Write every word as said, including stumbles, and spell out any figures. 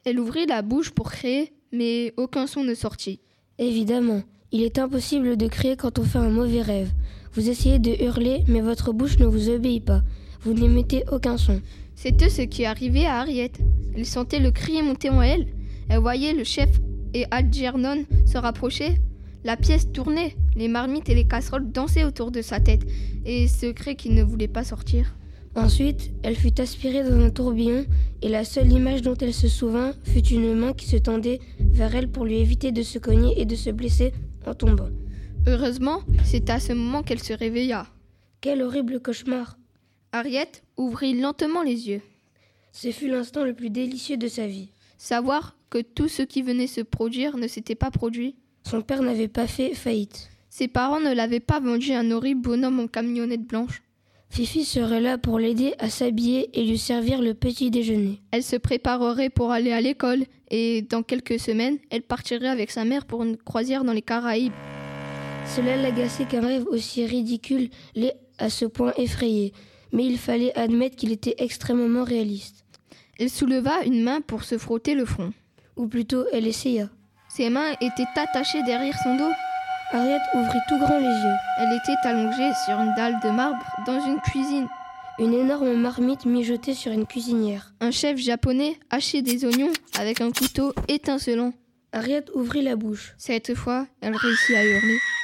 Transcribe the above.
Elle ouvrit la bouche pour crier, mais aucun son ne sortit. Évidemment, il est impossible de crier quand on fait un mauvais rêve. Vous essayez de hurler, mais votre bouche ne vous obéit pas. Vous n'émettez aucun son. C'était ce qui arrivait à Harriet. Elle sentait le cri monter en elle. Elle voyait le chef et Algernon se rapprocher. La pièce tournait, les marmites et les casseroles dansaient autour de sa tête, et ce cri qui ne voulait pas sortir. Ensuite, elle fut aspirée dans un tourbillon, et la seule image dont elle se souvint fut une main qui se tendait vers elle pour lui éviter de se cogner et de se blesser en tombant. Heureusement, c'est à ce moment qu'elle se réveilla. Quel horrible cauchemar! Harriet ouvrit lentement les yeux. Ce fut l'instant le plus délicieux de sa vie. Savoir que tout ce qui venait se produire ne s'était pas produit. Son père n'avait pas fait faillite. Ses parents ne l'avaient pas vendu un horrible bonhomme en camionnette blanche. Fifi serait là pour l'aider à s'habiller et lui servir le petit déjeuner. Elle se préparerait pour aller à l'école et, dans quelques semaines, elle partirait avec sa mère pour une croisière dans les Caraïbes. Cela l'agaçait qu'un rêve aussi ridicule l'ait à ce point effrayé, mais il fallait admettre qu'il était extrêmement réaliste. Elle souleva une main pour se frotter le front. Ou plutôt, elle essaya. Ses mains étaient attachées derrière son dos. Harriet ouvrit tout grand les yeux. Elle était allongée sur une dalle de marbre dans une cuisine. Une énorme marmite mijotée sur une cuisinière. Un chef japonais hachait des oignons avec un couteau étincelant. Harriet ouvrit la bouche. Cette fois, elle réussit à hurler.